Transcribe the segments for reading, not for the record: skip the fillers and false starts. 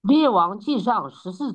列王纪上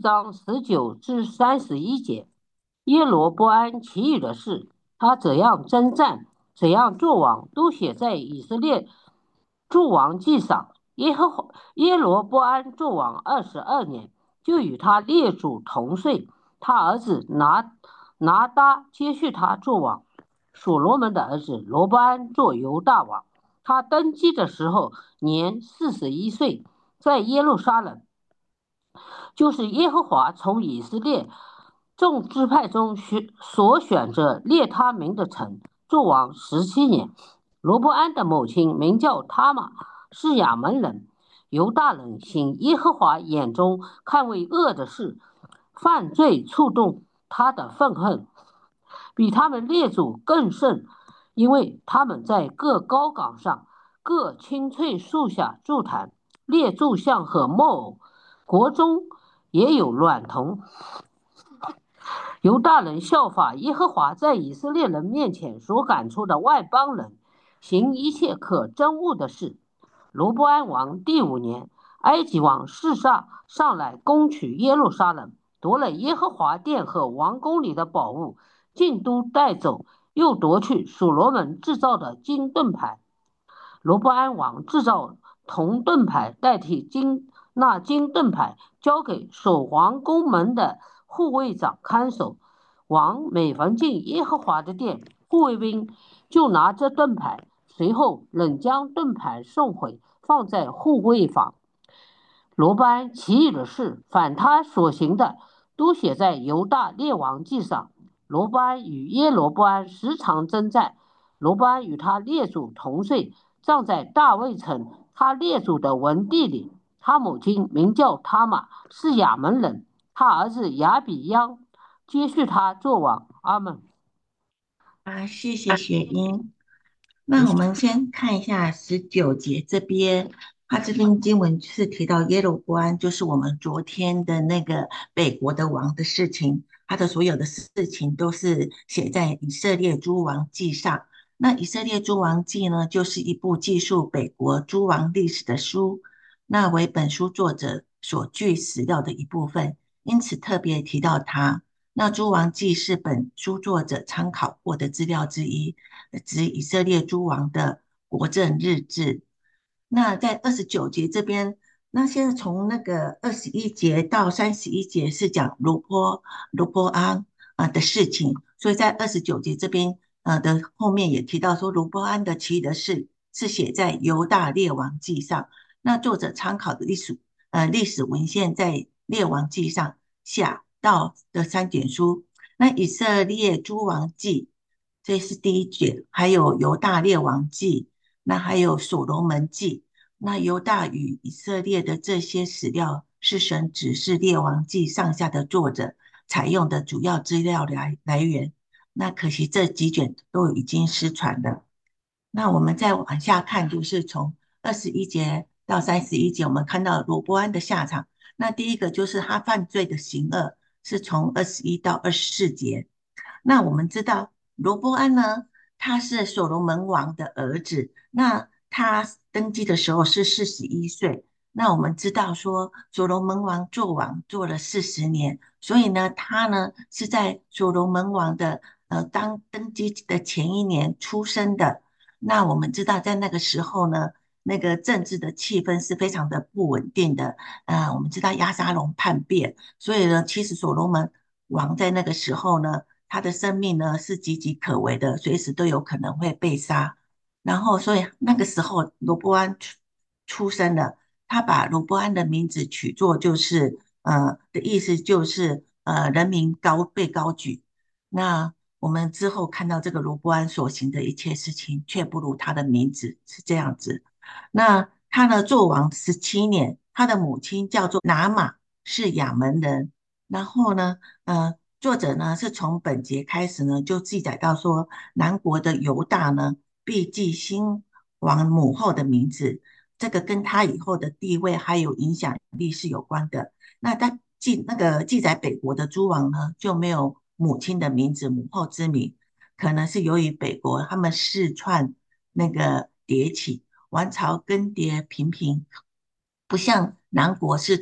14章19至31节，耶罗波安其余的事，他怎样征战，怎样作王，都写在以色列诸王记上。耶罗波安作王22年，就与他列祖同岁。他儿子拿搭接续他作王。所罗门的儿子罗波安做犹大王。他登基的时候年41岁，在耶路撒冷，就是耶和华从以色列众支派中所选择列他名的城，做王17年。罗伯安的母亲名叫他玛，是亚门人。犹大人行耶和华眼中看为恶的事，犯罪触动他的愤恨，比他们列祖更甚，因为他们在各高岗上、各青翠树下筑坛，列柱像和木偶，国中也有娈童。犹大人效法耶和华在以色列人面前所赶出的外邦人，行一切可憎恶的事。罗波安王第5年，埃及王示撒上来攻取耶路撒冷，夺了耶和华殿和王宫里的宝物，尽都带走，又夺去所罗门制造的金盾牌。罗波安王制造铜盾牌代替金盾牌，交给守王宫门的护卫长看守。王每逢进耶和华的殿，护卫兵就拿着盾牌，随后仍将盾牌送回，放在护卫房。罗班其余的事，反他所行的，都写在犹大列王记上。罗班与耶罗波安时常征战。罗班与他列祖同岁，葬在大卫城他列祖的文地里。他母亲名叫他玛，是亚门人。他儿子亚比央接续他做王。阿门。 谢谢雪英。那我们先看一下19节这边，它这边经文是提到耶罗波安，就是我们昨天的那个北国的王的事情，他的所有的事情都是写在以色列诸王记上。那以色列诸王记呢，就是一部记述北国诸王历史的书，那为本书作者所具史料的一部分，因此特别提到它。那诸王记是本书作者参考过的资料之一，指以色列诸王的国政日志。那在29节这边，那现在从那个21节到31节是讲罗波安的事情，所以在29节这边的后面也提到说，罗波安的其余的事是写在犹大列王记上。那作者参考的历史文献在列王记上下到的3卷书。那以色列诸王记，这是第一卷，还有犹大列王记，那还有所罗门记。那犹大与以色列的这些史料是神指示列王记上下的作者采用的主要资料来源。那可惜这几卷都已经失传了。那我们再往下看，就是从21节到31节，我们看到罗波安的下场。那第一个就是他犯罪的行恶，是从21到24节。那我们知道罗波安呢，他是所罗门王的儿子，那他登基的时候是41岁。那我们知道说，所罗门王做王做了40年，所以呢，他呢是在所罗门王的当登基的前一年出生的。那我们知道，在那个时候呢，那个政治的气氛是非常的不稳定的。我们知道押沙龙叛变，所以呢，其实所罗门王在那个时候呢，他的生命呢是岌岌可危的，随时都有可能会被杀。然后，所以那个时候罗波安出生了，他把罗波安的名字取作就是的意思就是人民被高举。那我们之后看到这个罗波安所行的一切事情，却不如他的名字，是这样子。那他呢，做王17年，他的母亲叫做拿玛，是亚门人。然后呢，作者呢是从本节开始呢，就记载到说，南国的犹大呢，必记新王母后的名字，这个跟他以后的地位还有影响力是有关的。那他记载北国的诸王呢，就没有母亲的名字、母后之名，可能是由于北国他们世篡那个迭起，王朝更迭频频，不像南国是从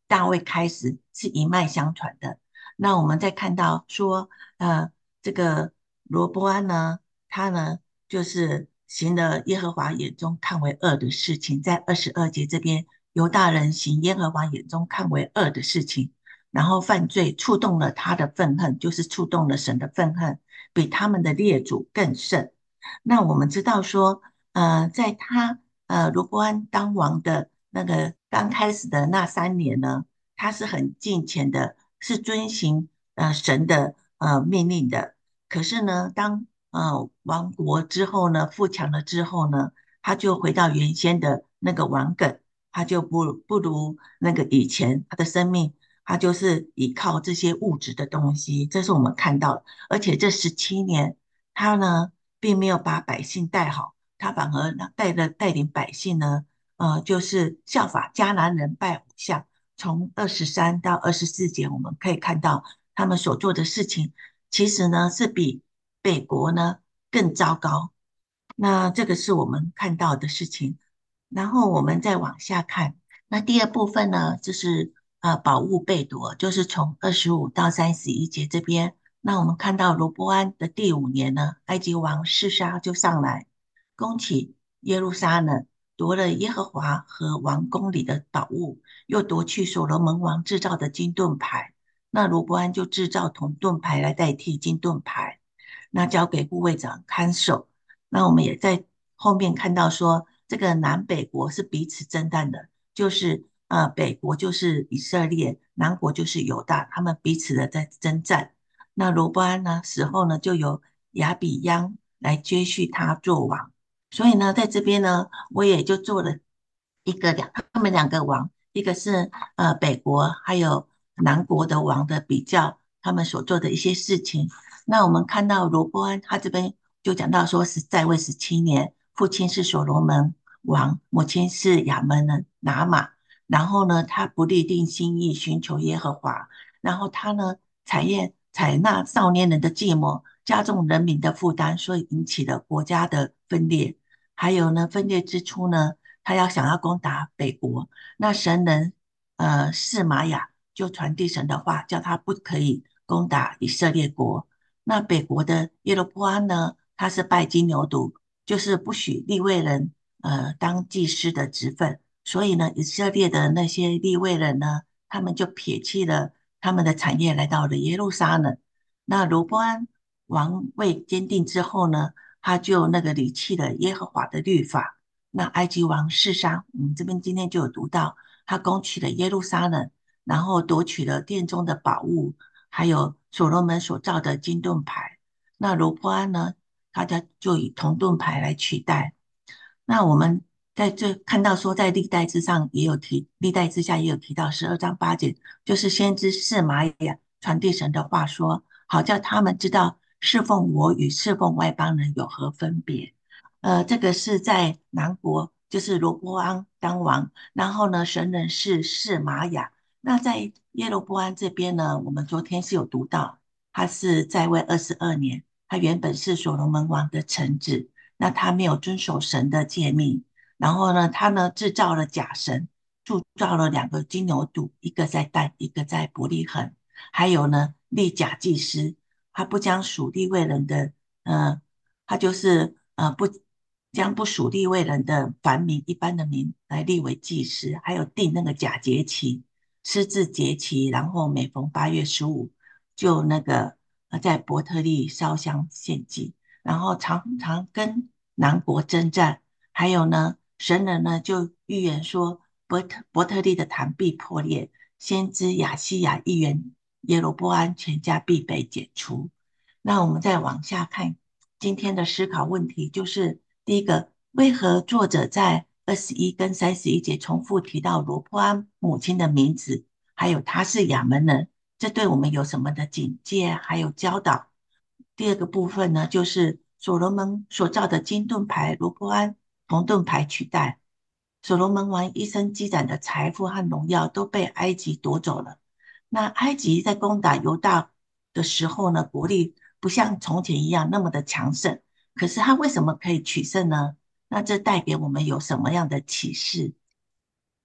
大卫开始是一脉相传的。那我们再看到说，这个罗波安呢，他呢就是行了耶和华眼中看为恶的事情，在22节这边，犹大人行耶和华眼中看为恶的事情，然后犯罪触动了他的愤恨，就是触动了神的愤恨，比他们的列祖更甚。那我们知道说，在他罗波安当王的那个刚开始的那3年呢，他是很敬虔的，是遵行神的命令的。可是呢，当亡国之后呢，富强了之后呢，他就回到原先的那个顽梗，他就不如那个以前他的生命，他就是依靠这些物质的东西，这是我们看到的。而且这17年，他呢并没有把百姓带好，他反而呢带领百姓呢，就是效法迦南人拜偶像。从23到24节，我们可以看到他们所做的事情，其实呢是比北国呢更糟糕。那这个是我们看到的事情。然后我们再往下看，那第二部分呢，就是宝物被夺，就是从25到31节这边。那我们看到罗波安的第5年呢，埃及王示沙就上来攻取耶路撒冷，夺了耶和华和王宫里的宝物，又夺去所罗门王制造的金盾牌。那罗波安就制造铜盾牌来代替金盾牌，那交给护卫长看守。那我们也在后面看到说，这个南北国是彼此征战的，就是北国就是以色列，南国就是犹大，他们彼此的在征战。那罗波安呢死后呢，就由亚比央来接续他做王。所以呢，在这边呢，我也就做了他们两个王，一个是北国还有南国的王的比较，他们所做的一些事情。那我们看到罗波安他这边就讲到说是在位17年，父亲是所罗门王，母亲是亚门人拿玛。然后呢，他不立定心意寻求耶和华，然后他呢采纳少年人的计谋，加重人民的负担，所以引起了国家的分裂。还有呢，分裂之初呢，他想要攻打北国，那神人示玛雅就传递神的话，叫他不可以攻打以色列国。那北国的耶罗波安呢，他是拜金牛犊，就是不许利未人当祭司的职分，所以呢，以色列的那些利未人呢，他们就撇弃了他们的产业，来到了耶路撒冷。那罗波安王位坚定之后呢，他就那个离弃了耶和华的律法。那埃及王示沙，我们这边今天就有读到，他攻取了耶路撒冷，然后夺取了殿中的宝物，还有所罗门所造的金盾牌。那罗波安呢，就以铜盾牌来取代。那我们在这看到说，在历代之下也有提到12章8节，就是先知示玛雅传递神的话说，好叫他们知道侍奉我与侍奉外邦人有何分别。这个是在南国，就是罗波安当王，然后呢，神人是示玛雅。那在耶罗波安这边呢，我们昨天是有读到，他是在位22年，他原本是所罗门王的臣子。那他没有遵守神的诫命，然后呢，他呢制造了假神，铸造了2个金牛犊，一个在但，一个在伯利恒，还有呢立假祭司，他不将属地位人的，他就是不将不属地位人的凡民一般的民来立为祭司，还有定那个假节期，私自节期，然后每逢8月15就那个在伯特利烧香献祭。然后常常跟南国征战，还有呢，神人呢就预言说伯特利的坛必破裂，先知亚西亚预言耶罗波安全家必被剪除。那我们再往下看，今天的思考问题就是第一个，为何作者在21跟31节重复提到罗波安母亲的名字，还有他是亚门人，这对我们有什么的警戒还有教导？第二个部分呢，就是所罗门所造的金盾牌罗波安铜盾牌取代。所罗门王一生积攒的财富和荣耀都被埃及夺走了。那埃及在攻打犹大的时候呢，国力不像从前一样那么的强盛。可是他为什么可以取胜呢？那这带给我们有什么样的启示？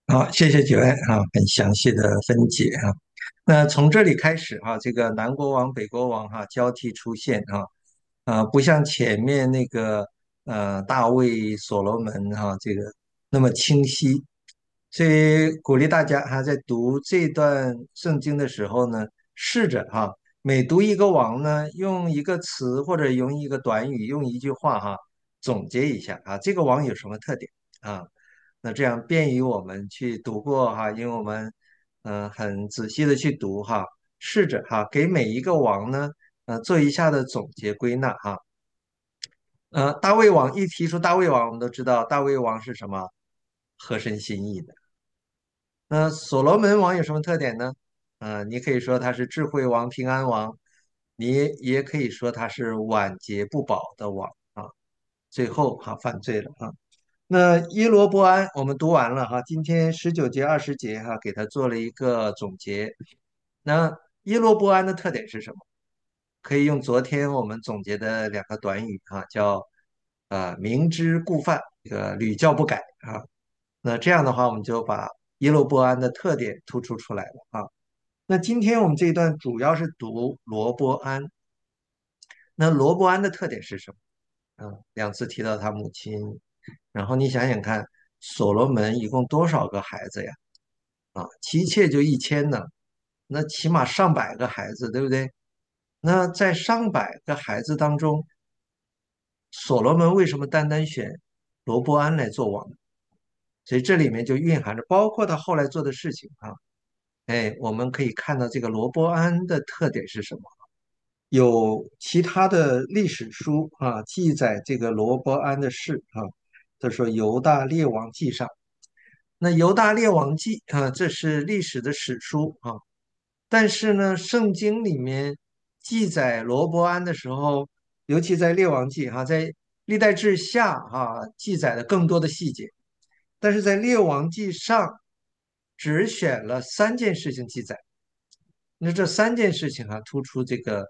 好，谢谢九安啊，很详细的分解啊。那从这里开始啊，这个南国王、北国王交替出现不像前面那个大卫、所罗门这个那么清晰，所以鼓励大家在读这段圣经的时候呢，试着每读一个王呢，用一个词或者用一个短语，用一句话总结一下这个王有什么特点啊？那这样便于我们去读过因为我们很仔细的去读试着给每一个王呢做一下的总结归纳大卫王一提出大卫王，我们都知道大卫王是什么合神心意的。那所罗门王有什么特点呢？你可以说他是智慧王、平安王，你也可以说他是晚节不保的王最后犯罪了那耶罗波安我们读完了今天19节、20节给他做了一个总结。那耶罗波安的特点是什么？可以用昨天我们总结的两个短语叫明知故犯，这个屡教不改那这样的话，我们就把耶罗波安的特点突出出来了那今天我们这一段主要是读罗波安。那罗波安的特点是什么？两次提到他母亲，然后你想想看，所罗门一共多少个孩子呀？妻妾就1000呢，那起码上百个孩子，对不对？那在上百个孩子当中，所罗门为什么单单选罗波安来做王？所以这里面就蕴含着，包括他后来做的事情哎，我们可以看到这个罗波安的特点是什么？有其他的历史书记载这个罗伯安的事他说《犹大列王记》上，那《犹大列王记》这是历史的史书但是呢，圣经里面记载罗伯安的时候，尤其在列王记在历代志下记载了更多的细节，但是在列王记上只选了3件事情记载。那这3件事情突出这个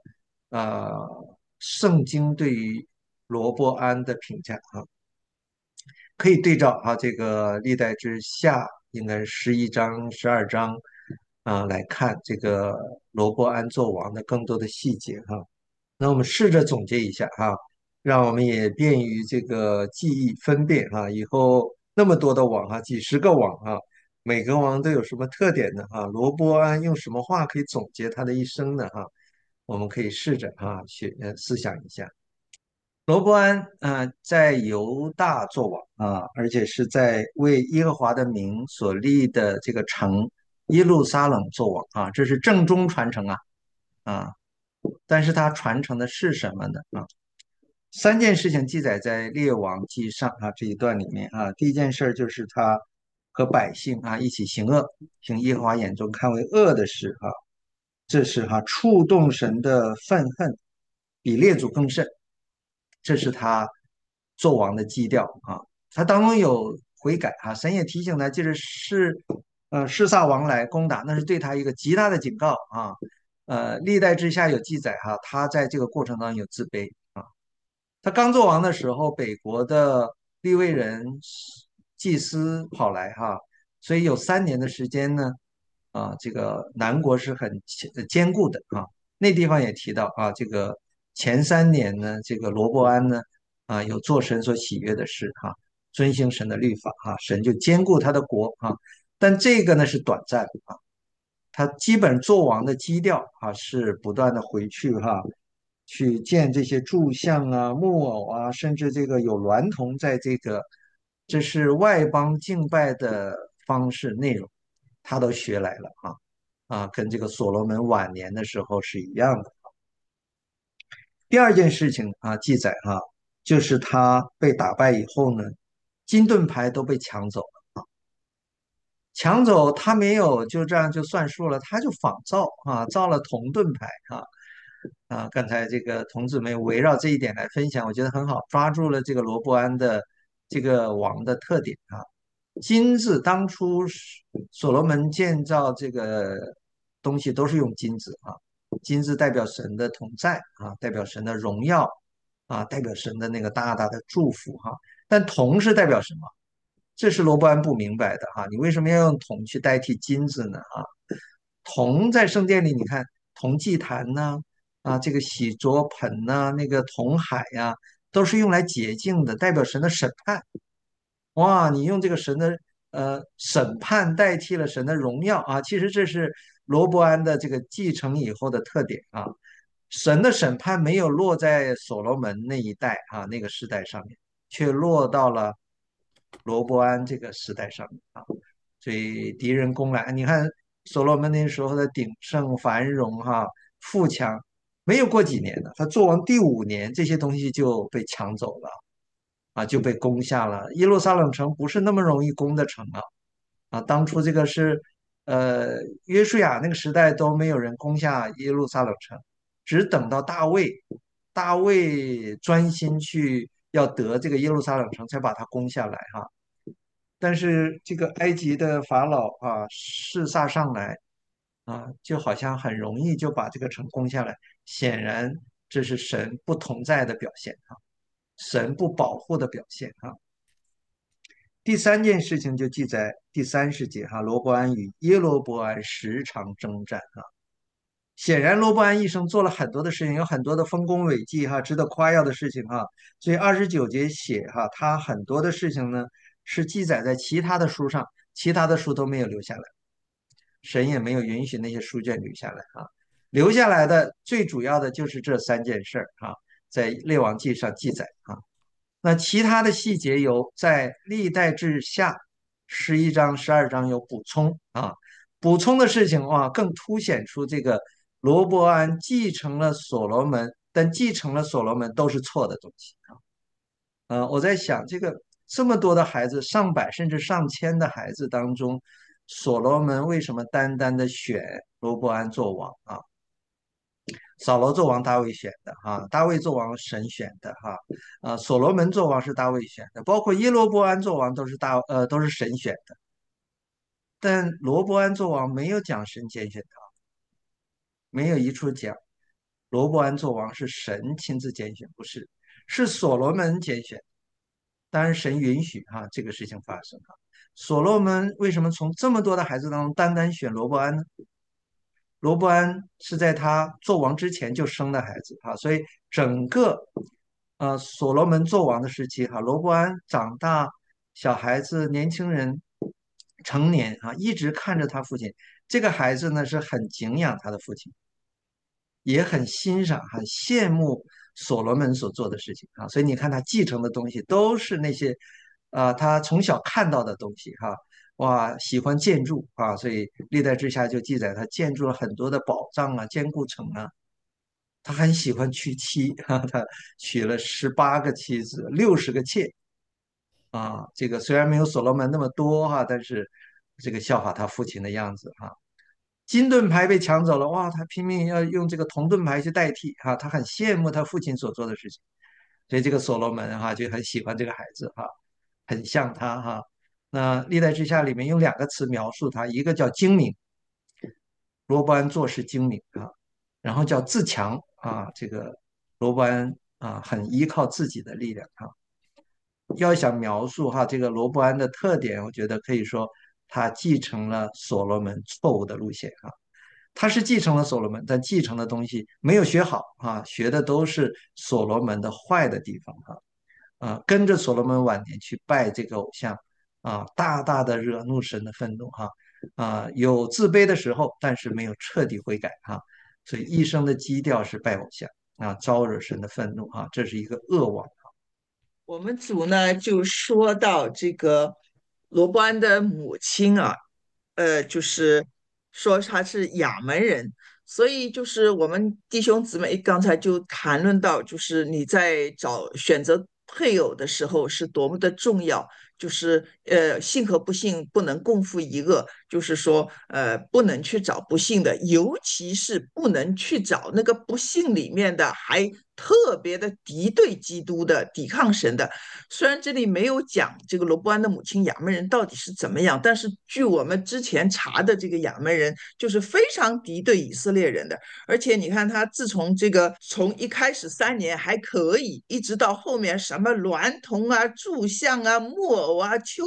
圣经对于罗伯安的评价可以对照这个历代之下应该是11章、12章来看这个罗伯安做王的更多的细节那我们试着总结一下让我们也便于这个记忆分辨以后那么多的王几十个王每个王都有什么特点呢罗伯安用什么话可以总结他的一生呢我们可以试着去思想一下。罗伯安在犹大作王而且是在为耶和华的名所立的这个城耶路撒冷作王这是正宗传承啊，但是他传承的是什么呢3件事情记载在列王记上这一段里面第一件事就是他和百姓一起行恶，行耶和华眼中看为恶的事这是触动神的愤恨，比列祖更甚。这是他做王的基调他当中有悔改神也提醒他，就是示撒王来攻打，那是对他一个极大的警告历代之下有记载他在这个过程当中有自卑他刚做王的时候，北国的利未人祭司跑来所以有3年的时间呢这个南国是很坚固的那地方也提到这个前3年呢，这个罗伯安呢有做神所喜悦的事遵行神的律法神就兼顾他的国但这个呢是短暂他基本做王的基调是不断的回去去建这些柱像木偶甚至这个有娈童在这个，这是外邦敬拜的方式内容，他都学来了跟这个所罗门晚年的时候是一样的。第二件事情记载就是他被打败以后呢，金盾牌都被抢走了抢走他没有就这样就算数了，他就仿造造了铜盾牌刚才这个童子们围绕这一点来分享，我觉得很好，抓住了这个罗伯安的这个王的特点金子当初所罗门建造这个东西都是用金子金子代表神的同在代表神的荣耀代表神的那个大大的祝福但铜是代表什么？ 这是罗伯安不明白的哈，你为什么要用铜去代替金子呢？啊，铜在圣殿里，你看铜祭坛呐，这个洗濯盆呐，那个铜海呀，都是用来洁净的，代表神的审判。哇，你用这个神的审判代替了神的荣耀啊！其实这是罗伯安的这个继承以后的特点啊。神的审判没有落在所罗门那一代啊那个时代上面，却落到了罗伯安这个时代上面啊。所以敌人攻来，你看所罗门那时候的鼎盛繁荣哈、富强，没有过几年呢，他做完第5年，这些东西就被抢走了。就被攻下了。耶路撒冷城不是那么容易攻的城当初这个是呃约书亚那个时代都没有人攻下耶路撒冷城，只等到大卫专心去要得这个耶路撒冷城，才把它攻下来哈。但是这个埃及的法老示撒上来就好像很容易就把这个城攻下来，显然这是神不同在的表现神不保护的表现第三件事情就记在第30节罗伯安与耶罗伯安时常征战显然罗伯安一生做了很多的事情，有很多的丰功伟绩值得夸耀的事情所以29节写他很多的事情呢是记载在其他的书上，其他的书都没有留下来，神也没有允许那些书卷留下来留下来的最主要的就是这3件事在列王记上记载那其他的细节有在历代志下11章、12章有补充补充的事情更凸显出这个罗伯安继承了所罗门，但继承了所罗门都是错的东西我在想这么多的孩子，上百甚至上千的孩子当中，所罗门为什么单单的选罗伯安做王扫罗做王，大卫选的大卫做王，神选的所罗门做王是大卫选的，包括耶罗波安做王都是神选的，但罗伯安做王没有讲神拣选他，没有一处讲罗伯安做王是神亲自拣选，不是，是所罗门拣选，当然神允许这个事情发生所罗门为什么从这么多的孩子当中单单选罗伯安呢？罗伯安是在他做王之前就生的孩子所以整个所罗门做王的时期罗伯安长大，小孩子、年轻人、成年一直看着他父亲。这个孩子呢是很敬仰他的父亲，也很欣赏、很羡慕所罗门所做的事情所以你看他继承的东西都是那些他从小看到的东西哇，喜欢建筑所以历代志下就记载他建筑了很多的宝藏坚固城他很喜欢娶妻他娶了18个妻子，60个妾这个虽然没有所罗门那么多但是这个效法他父亲的样子金盾牌被抢走了，哇，他拼命要用这个铜盾牌去代替他很羡慕他父亲所做的事情，所以这个所罗门就很喜欢这个孩子很像他那历代志下里面用2个词描述他，一个叫精明，罗伯安做事精明然后叫自强这个罗伯安很依靠自己的力量要想描述这个罗伯安的特点，我觉得可以说他继承了所罗门错误的路线他是继承了所罗门，但继承的东西没有学好学的都是所罗门的坏的地方跟着所罗门晚年去拜这个偶像大大的惹怒神的愤怒有自卑的时候，但是没有彻底悔改所以一生的基调是拜偶像招惹神的愤怒这是一个恶王。 我们组呢就说到这个罗伯安的母亲就是说她是亚门人，所以就是我们弟兄姊妹刚才就谈论到，就是你在选择配偶的时候是多么的重要，就是幸和不幸不能共负一恶，就是说不能去找不幸的，尤其是不能去找那个不幸里面的还特别的敌对基督的、抵抗神的。虽然这里没有讲这个罗伯安的母亲亚门人到底是怎么样，但是据我们之前查的这个亚门人就是非常敌对以色列人的，而且你看他自从从一开始3年还可以，一直到后面什么娈童啊、柱像啊、木偶啊、丘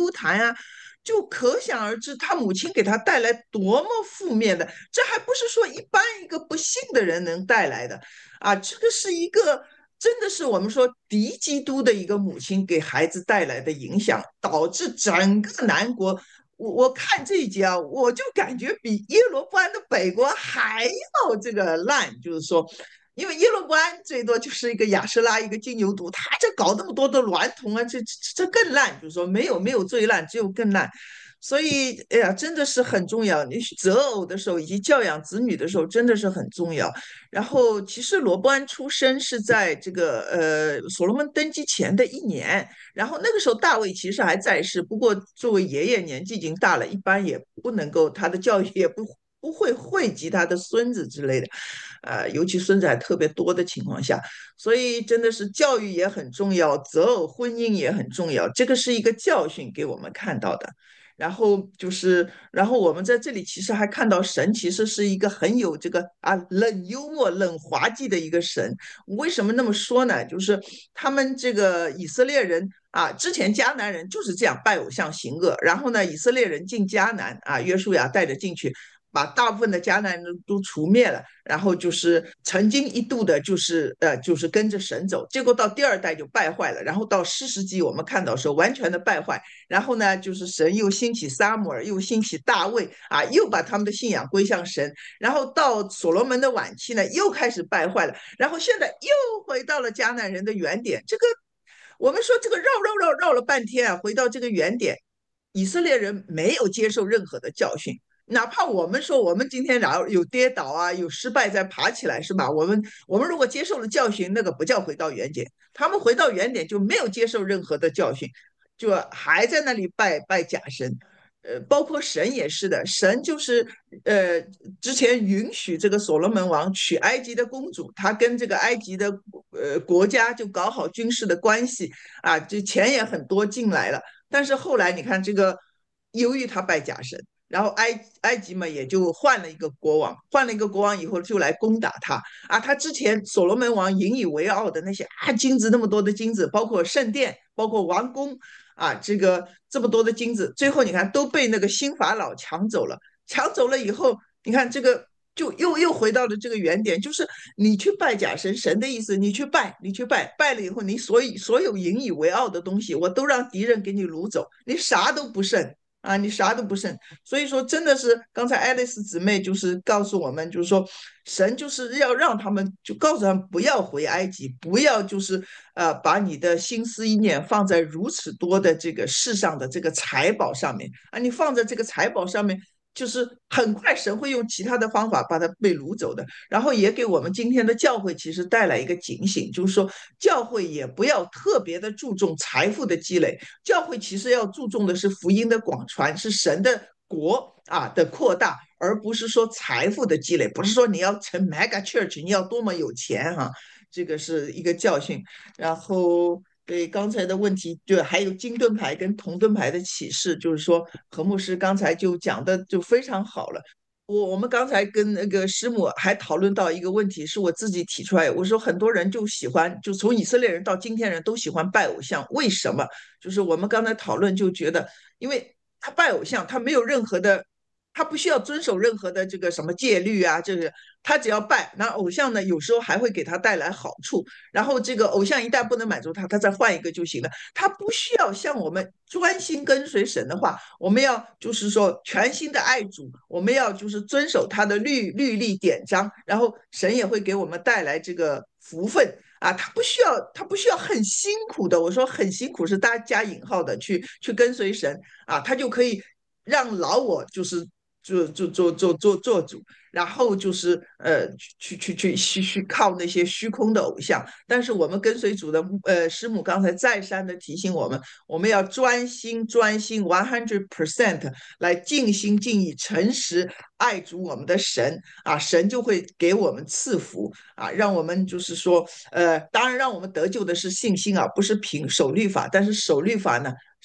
纠弹啊，就可想而知，他母亲给他带来多么负面的，这还不是说一般一个不幸的人能带来的啊，这个是一个。真的是我们说敌基督的一个母亲给孩子带来的影响，导致整个南国。我看这一节啊，我就感觉比耶罗波安的北国还要这个烂，就是说，因为耶罗波安最多就是一个亚舍拉，一个金牛犊，他这搞那么多的娈童啊，这更烂，就是说没有最烂，只有更烂。所以，哎呀，真的是很重要。你择偶的时候，以及教养子女的时候，真的是很重要。然后，其实罗伯安出生是在这个所罗门登基前的一年，然后那个时候大卫其实还在世，不过作为爷爷年纪已经大了，一般也不能够他的教育也不会惠及他的孙子之类的，尤其孙子还特别多的情况下，所以真的是教育也很重要，择偶婚姻也很重要，这个是一个教训给我们看到的。然后就是，然后我们在这里其实还看到神其实是一个很有这个冷幽默、冷滑稽的一个神。为什么那么说呢？就是他们这个以色列人啊，之前迦南人就是这样拜偶像行恶，然后呢，以色列人进迦南啊，约书亚带着进去，把大部分的迦南人都除灭了，然后就是曾经一度的就是跟着神走，结果到第二代就败坏了，然后到士师记我们看到说完全的败坏，然后呢就是神又兴起撒母耳，又兴起大卫啊，又把他们的信仰归向神，然后到所罗门的晚期呢又开始败坏了，然后现在又回到了迦南人的原点，这个我们说这个绕了半天啊，回到这个原点，以色列人没有接受任何的教训，哪怕我们说我们今天有跌倒啊，有失败再爬起来是吧？我们如果接受了教训，那个不叫回到原点，他们回到原点就没有接受任何的教训，就还在那里拜假神。包括神也是的，神就是呃，之前允许这个所罗门王娶埃及的公主，他跟这个埃及的国家就搞好军事的关系啊，这钱也很多进来了。但是后来你看这个，由于他拜假神，然后埃及嘛也就换了一个国王，换了一个国王以后就来攻打他啊。他之前所罗门王引以为傲的那些金子那么多的金子，包括圣殿，包括王宫啊，这么多的金子，最后你看都被那个新法老抢走了。抢走了以后，你看这个就又回到了这个原点，就是你去拜假神，神的意思，你去拜，拜了以后，你所有引以为傲的东西，我都让敌人给你掳走，你啥都不剩。啊，你啥都不剩，所以说真的是刚才爱丽丝姊妹就是告诉我们，就是说神就是要让他们就告诉他们不要回埃及，不要就是把你的心思意念放在如此多的这个世上的这个财宝上面啊，你放在这个财宝上面，就是很快神会用其他的方法把它被掳走的。然后也给我们今天的教会其实带来一个警醒，就是说教会也不要特别的注重财富的积累，教会其实要注重的是福音的广传，是神的国的扩大，而不是说财富的积累，不是说你要成 mega church，你要多么有钱哈、这个是一个教训。然后对刚才的问题，就还有金盾牌跟铜盾牌的启示，就是说何牧师刚才就讲的就非常好了。我们刚才跟那个师母还讨论到一个问题，是我自己提出来。我说很多人就喜欢，就从以色列人到今天人都喜欢拜偶像，为什么？就是我们刚才讨论就觉得，因为他拜偶像，他没有任何的，他不需要遵守任何的这个什么戒律啊，这个他只要拜，那偶像呢有时候还会给他带来好处。然后这个偶像一旦不能满足他，他再换一个就行了。他不需要像我们专心跟随神的话，我们要就是说全心的爱主，我们要就是遵守他的律例典章，然后神也会给我们带来这个福分。啊，他不需要很辛苦的，我说很辛苦是大家加引号的去跟随神啊，他就可以让老我就是做主，然后就是去靠那些虚空的偶像。但是我们跟随主的师母刚才再三的提醒我们，我们要专心100% 来尽心尽意诚实爱主我们的神啊，神就会给我们赐福啊，让我们就是说当然让我们得救的是信心啊，不是凭守律法，但是守律法呢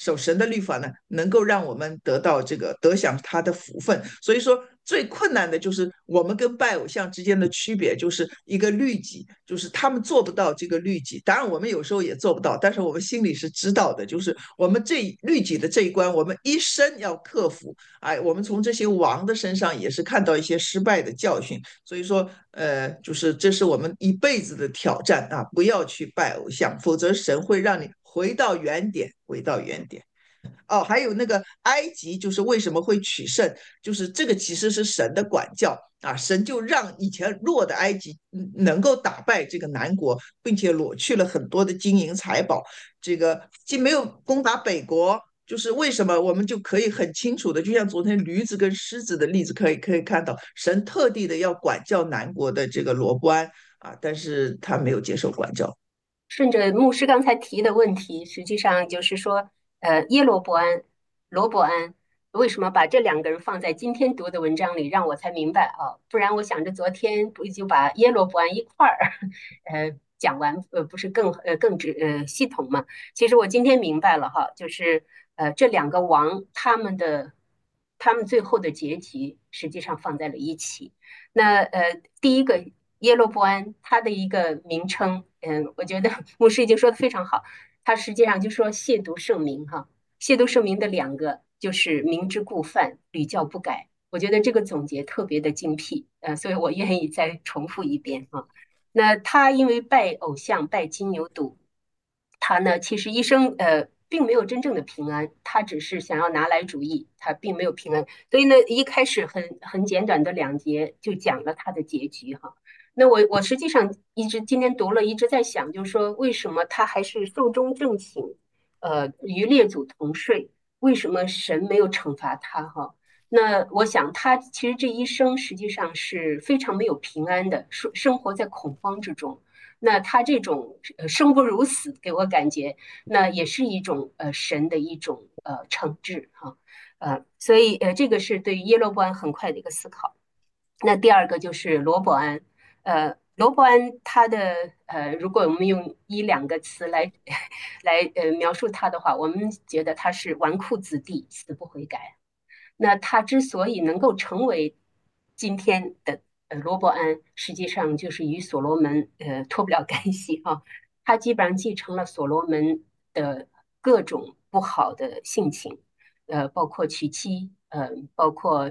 守神的律法呢，能够让我们得到这个得享他的福分。所以说，最困难的就是我们跟拜偶像之间的区别，就是一个律己，就是他们做不到这个律己。当然，我们有时候也做不到，但是我们心里是知道的，就是我们这律己的这一关，我们一生要克服。哎，我们从这些王的身上也是看到一些失败的教训。所以说，就是这是我们一辈子的挑战啊！不要去拜偶像，否则神会让你回到原点，回到原点。哦，还有那个埃及，就是为什么会取胜，就是这个其实是神的管教啊，神就让以前弱的埃及能够打败这个南国，并且裸去了很多的金银财宝。这个既没有攻打北国，就是为什么我们就可以很清楚的，就像昨天驴子跟狮子的例子，可以看到，神特地的要管教南国的这个罗波安啊，但是他没有接受管教。 顺着牧师刚才提的问题，实际上就是说，耶罗伯安、罗伯安为什么把这两个人放在今天读的文章里，让我才明白啊，不然我想着昨天不就把耶罗伯安一块儿，讲完，不是更系统嘛？其实我今天明白了哈，就是这两个王他们最后的结局实际上放在了一起。那第一个耶罗波安他的一个名称，我觉得牧师已经说的非常好，他实际上就说亵渎圣名哈，亵渎圣名的两个就是明知故犯，屡教不改。我觉得这个总结特别的精辟，所以我愿意再重复一遍啊。那他因为拜偶像、拜金牛犊，他呢其实一生并没有真正的平安，他只是想要拿来主义，他并没有平安。所以呢，一开始很简短的2节就讲了他的结局哈。那我实际上今天读了，一直在想，就是说为什么他还是寿终正寝，与列祖同睡，为什么神没有惩罚他哈？那我想他其实这一生实际上是非常没有平安的，生活在恐慌之中。那他这种生不如死，给我感觉，那也是一种神的一种惩治哈。所以这个是对于耶罗波安很快的一个思考。那第二个就是罗伯安，罗伯安他的如果我们用1、2个词来描述他的话，我们觉得他是纨绔子弟，死不悔改。那他之所以能够成为今天的罗伯安，实际上就是与所罗门脱不了干系哈。他基本上继承了所罗门的各种不好的性情，包括娶妻，包括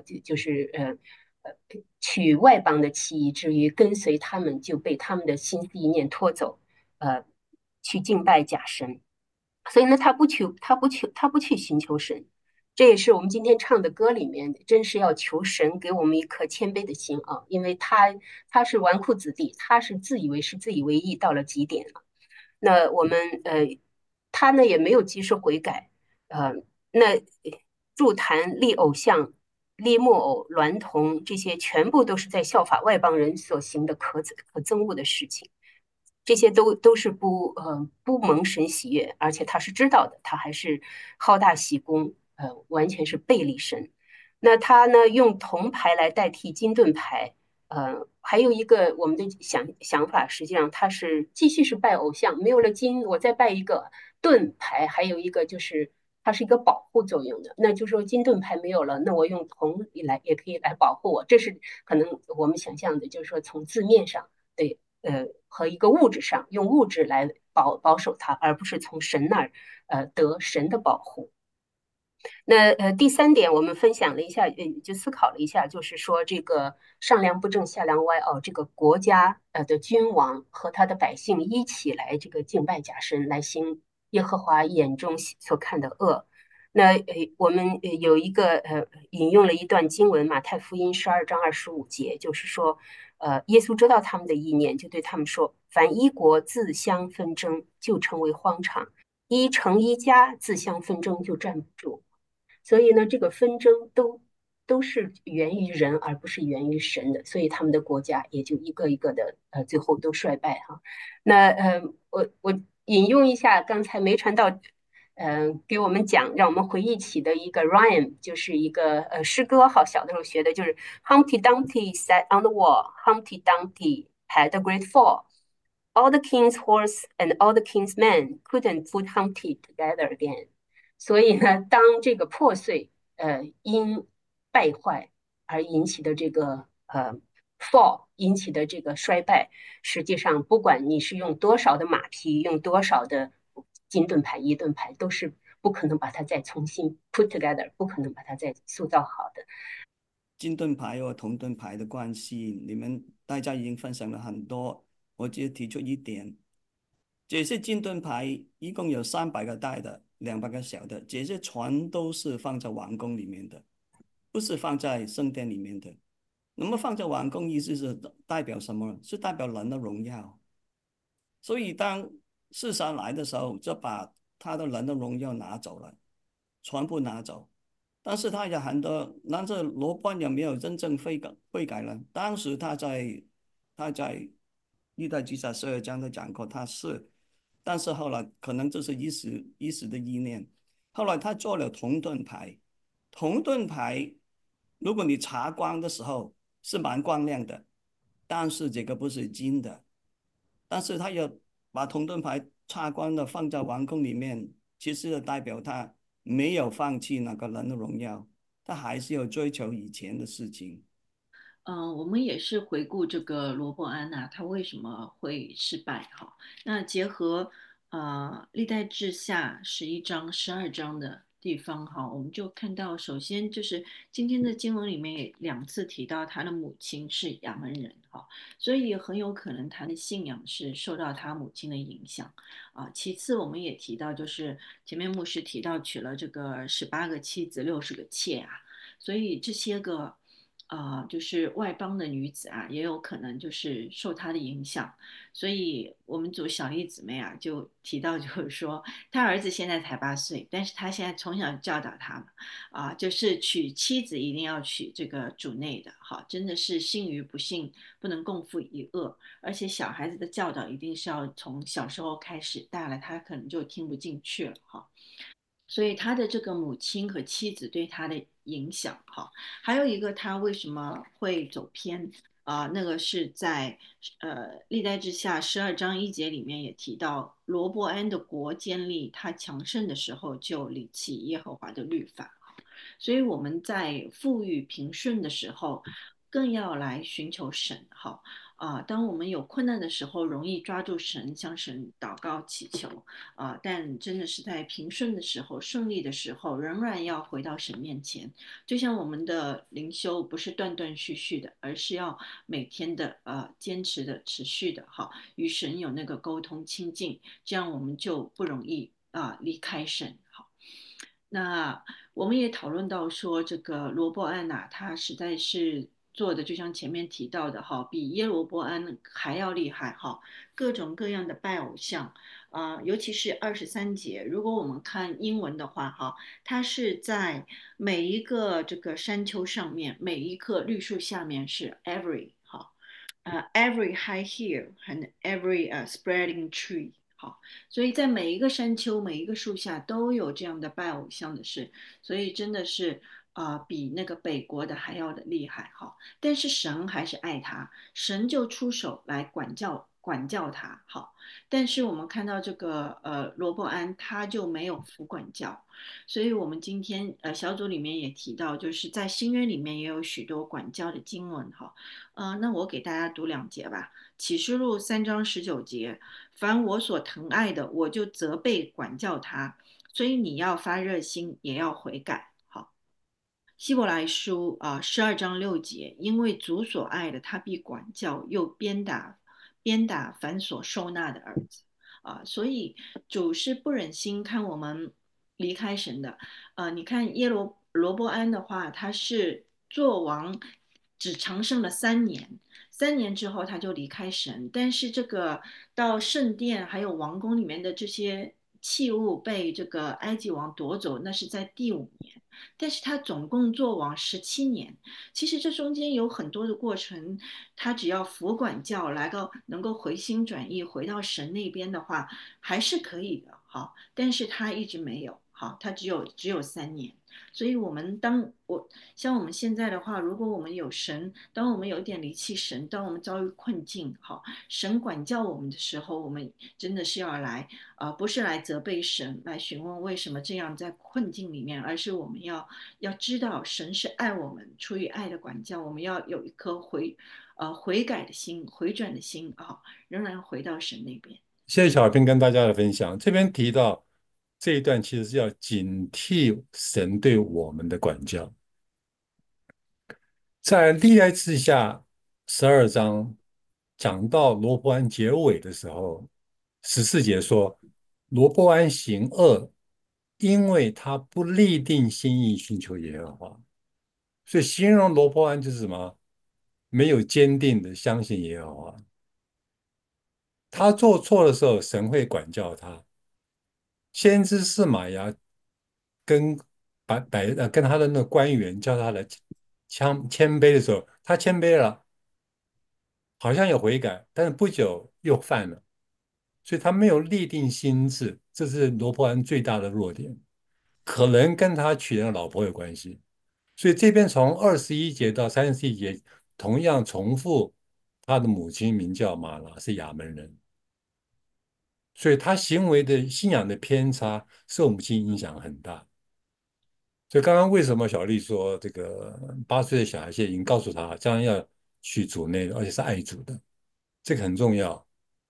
娶外邦的妻，以至于跟随他们就被他们的心思意念拖走，去敬拜假神。所以呢，他不去寻求神，这也是我们今天唱的歌里面，真是要求神给我们一颗谦卑的心啊，因为他是纨绔子弟，他是自以为是、自以为意到了极点了。那我们他呢也没有及时悔改，那筑坛立偶像、立木偶、娈童这些全部都是在效法外邦人所行的可憎恶的事情。这些都是不蒙神喜悦，而且他是知道的，他还是好大喜功，完全是背离神。那他呢用铜牌来代替金盾牌，还有一个我们的想法，实际上他是继续是拜偶像，没有了金，我再拜一个盾牌，还有一个就是它是一个保护作用的，那就是说金盾牌没有了，那我用铜也可以来保护我，这是可能我们想象的，就是说从字面上对。和一个物质上用物质来保守它，而不是从神那儿得神的保护。那第三点，我们分享了一下，就思考了一下，就是说这个上梁不正下梁歪哦，这个国家的君王和他的百姓一起来这个敬拜假神，来行耶和华眼中所看的恶。那我们有一个引用了一段经文，马太福音12章25节，就是说，耶稣知道他们的意念，就对他们说：凡一国自相纷争，就成为荒场；一城一家自相纷争，就站不住。所以呢，这个纷争都是源于人，而不是源于神的，所以他们的国家也就一个一个的最后都衰败哈。那我引用一下刚才没传道给我们讲，让我们回忆起的一个 rhyme，就是一个诗歌，好小的时候学的，就是 Humpty Dumpty sat on the wall, Humpty Dumpty had a great fall. All the king's horse and all the king's men couldn't put Humpty together again. 所以呢，当这个破碎，因败坏而引起的这个fall 引起的这个衰败，实际上不管你是用多少的马匹，用多少的金盾牌、银盾牌，都是不可能把它再重新 put together，不可能把它再塑造好的。 金盾牌和铜盾牌的关系，大家已经分享了很多，我只提出一点，这些金盾牌一共有300个大的，200个小的，这些全都是放在王宫里面的，不是放在圣殿里面的。那么放在王宫意思是代表什么？是代表人的荣耀。所以当世上来的时候，就把他的人的荣耀拿走了，全部拿走。但是他有很多，但是罗班有没有真正悔改呢？当时他在历代志下12章都讲过他是，但是后来可能这是一时的意念。后来他做了铜盾牌，铜盾牌如果你查光的时候是蛮光亮的，但是这个不是金的。但是他要把铜盾牌插光的放在王宫里面，其实代表他没有放弃那个人的荣耀，他还是有追求以前的事情。 我们也是回顾这个罗伯安呐、他为什么会失败哈？那结合历代志下11章、12章的地方哈，我们就看到，首先就是今天的经文里面也2次提到他的母亲是亚门人哈，所以很有可能他的信仰是受到他母亲的影响啊。其次，我们也提到，就是前面牧师提到娶了这个18个妻子、60个妾啊，所以这些个。就是外邦的女子啊，也有可能就是受她的影响，所以我们组小丽姊妹啊就提到，就是说她儿子现在才8岁，但是她现在从小教导他们就是娶妻子一定要娶这个主内的，好，真的是信与不信不能共负一恶，而且小孩子的教导一定是要从小时候开始，大了他可能就听不进去了哈。所以他的这个母亲和妻子对他的影响，哈，还有一个他为什么会走偏那个是在历代志下12章1节里面也提到，罗伯安的国建立他强盛的时候就离弃耶和华的律法，所以我们在富裕平顺的时候，更要来寻求神，哈。当我们有困难的时候，容易抓住神，向神祷告祈求，但真的是在平顺的时候、顺利的时候，仍然要回到神面前。就像我们的灵修不是断断续续的，而是要每天的坚持的、持续的，哈，与神有那个沟通亲近，这样我们就不容易离开神，好。那我们也讨论到说，这个罗伯安呐，他实在是做的，就像前面提到的哈，比耶罗伯安还要厉害哈，各种各样的拜偶像，尤其是23节，如果我们看英文的话哈，它是在每一个这个山丘上面，每一棵绿树下面是 every 哈，every high hill and every spreading tree。好，所以在每一个山丘、每一个树下都有这样的拜偶像的事，所以真的是比那个北国的还要的厉害哈。但是神还是爱他，神就出手来管教他。好，但是我们看到这个罗伯安他就没有服管教，所以我们今天小组里面也提到，就是在新约里面也有许多管教的经文哈。那我给大家读2节吧。启示录3章19节，凡我所疼爱的，我就责备管教他，所以你要发热心，也要悔改。好，希伯来书12章6节，因为主所爱的，他必管教，又鞭打凡所收纳的儿子所以主是不忍心看我们离开神的。你看罗伯安的话，他是做王只长盛了3年。3年之后他就离开神，但是这个到圣殿还有王宫里面的这些器物被这个埃及王夺走，那是在第5年，但是他总共做王17年。其实这中间有很多的过程，他只要服管教，能够回心转意，回到神那边的话，还是可以的。好，但是他一直没有。好，他只有3年。 所以像我们现在的话，如果我们有神，当我们有一点离弃神，当我们遭遇困境，好，神管教我们的时候，我们真的是要来，不是来责备神，来询问为什么这样在困境里面，而是我们要知道神是爱我们，出于爱的管教，我们要有一颗悔改的心，回转的心啊，仍然回到神那边。 谢谢小兵跟大家的分享。这边提到这一段，其实是要警惕神对我们的管教。在历代志下12章讲到罗波安结尾的时候，14节说罗波安行恶，因为他不立定心意寻求耶和华。所以形容罗波安就是什么？没有坚定的相信耶和华。他做错的时候，神会管教他。先知示玛雅跟跟他的那个官员叫他来谦卑的时候，他谦卑了，好像有悔改，但是不久又犯了，所以他没有立定心智，这是罗伯安最大的弱点，可能跟他娶了老婆有关系。所以这边从21节到31节，同样重复他的母亲名叫玛拉，是亚门人，所以他行为的信仰的偏差受母亲影响很大。所以刚刚为什么小丽说这个8岁的小孩现在已经告诉他，将要去主内，而且是爱主的，这个很重要。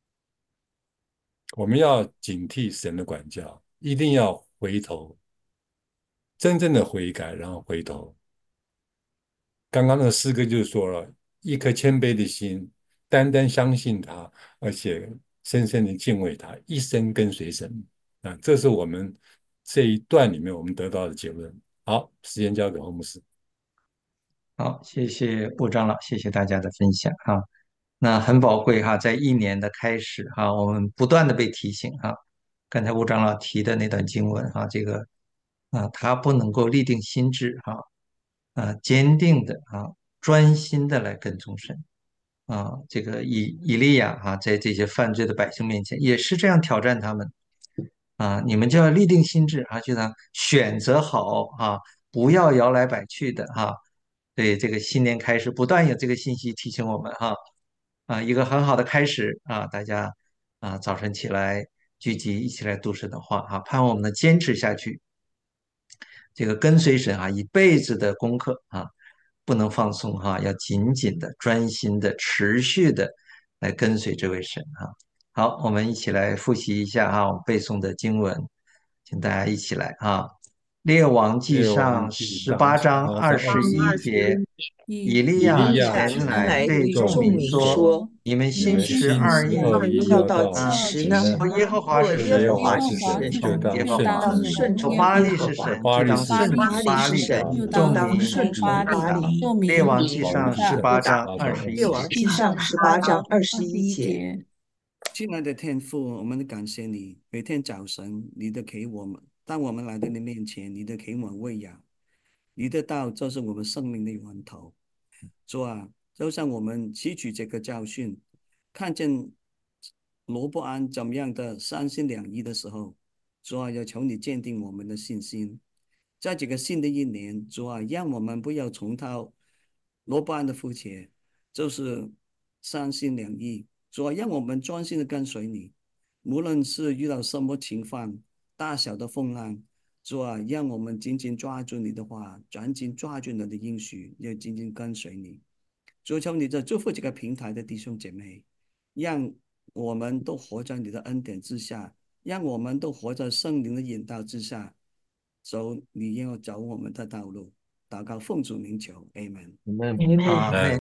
我们要警惕神的管教，一定要回头，真正的悔改，然后回头。刚刚那个诗歌就说了，一颗谦卑的心，单单相信他，而且深深的敬畏他，一生跟随神。啊，这是我们这一段里面我们得到的结论。好，时间交给侯牧师。 好，谢谢部长老，谢谢大家的分享哈。那很宝贵哈，在一年的开始哈，我们不断的被提醒哈。刚才部长老提的那段经文哈，这个他不能够立定心智哈，坚定的专心的来跟从神这个以利亚在这些犯罪的百姓面前也是这样挑战他们你们就要立定心智就当选择好不要摇来摆去的对，这个新年开始不断有这个信息提醒我们一个很好的开始大家早晨起来聚集一起来读神的话盼望我们能坚持下去，这个跟随神一辈子的功课不能放松要紧紧的、专心的、持续的来跟随这位神好，我们一起来复习一下我们背诵的经文，请大家一起来列王纪列王上纪 18章21节，以利亚以利亚前来来对众对众民民说： 说： 你们你们心持心持二意二意要要到几到几时呢？ 时呢？若耶和华若是神， 耶和华是是神， 就耶和华； 当顺若从巴力是耶和华； 神，就当顺从巴力巴力的。 是神，就众当民顺从巴力。 列王众民纪上就 18章列 21节。 王纪上18章21节。 亲爱的天父，我们感谢你，每天早晨你都给我们，当我们来到你面前，你都给我们喂养，你的道就是我们生命的源头。主啊，就像我们吸取这个教训，看见罗伯安怎么样的三心两意的时候，主啊，要求你坚定我们的信心。在这个新的一年，主啊，让我们不要重蹈罗伯安的覆辙，就是三心两意。主啊，让我们专心的跟随你，无论是遇到什么情况，大小的风浪，主啊，让我们紧紧抓住你的话，紧紧抓住你的应许，要紧紧跟随你。主，求你这祝福这个平台的弟兄姐妹，让我们都活在你的恩典之下，让我们都活在圣灵的引导之下，走你要走我们的道路。祷告奉主名求，Amen。 那